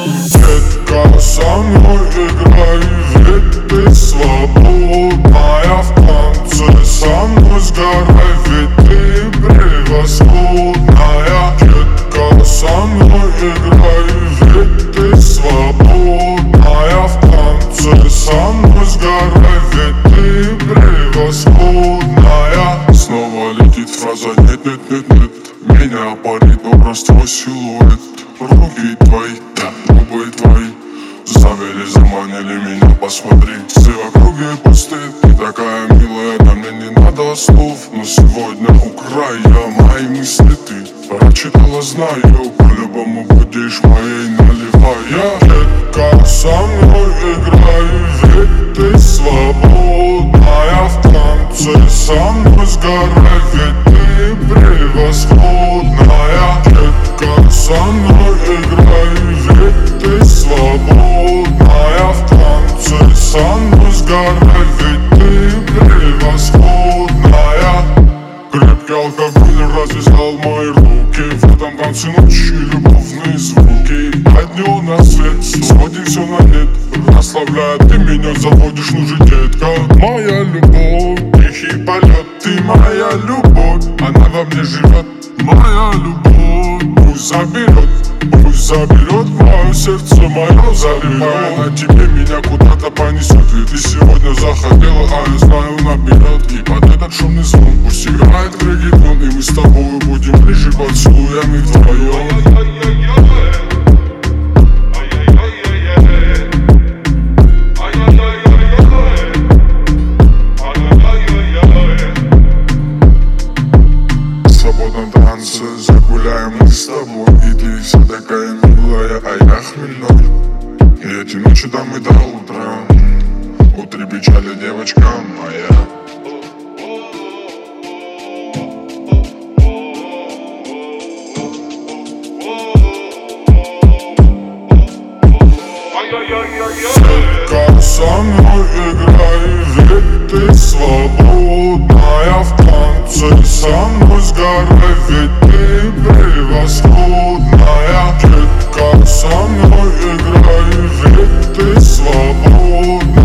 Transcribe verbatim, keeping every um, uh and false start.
Детка, со мной играй, ведь ты свободная в танце. Со мной сгорай, ведь ты превосходная. Детка, со мной играй, ведь ты свободная в танце. Со мной сгорай, ведь ты превосходная. Снова летит фраза нет, нет, нет, нет. Меня парит образ твой силуэт. Руки твои, да, губы твои заставили, заманили меня, посмотри. Все в округе пусты, ты такая милая, да мне не надо слов. Но сегодня украя мои мысли ты прочитала, знаю, по-любому будешь моей, наливая. Детка, со мной играй, ведь ты свободная в танце. Со мной сгорай, ведь ты превосходная. Детка, со мной играй, ведь ты свободная в танце. Со мной сгорай, ведь ты превосходная. Крепкий алкоголь развязал мои руки. В этом танце ночи любовные звуки. Поднял на свет, сводим все на нет. Расслабляя, ты меня заводишь, ну же, детка. Моя любовь, тихий полет. Ты моя любовь, она во мне живет. Моя любовь, пусть заберет, пусть заберет мое сердце, мое заливает. На тебе меня куда-то понесет. Ведь ты сегодня захотела, а я знаю наперед. И под этот шумный звон пусть играет реггетон. И мы с тобой будем ближе поцелуями вдвоем. Загуляем мы с тобой, и ты вся такая милая, а я хмельной. И эти ночи там и до утра. Утри печали, девочка моя. Детка, со мной играй, ведь ты свободная в танце. Со мной сгорай, ведь ты превосходная. Детка, со мной играй, ведь ты свободная.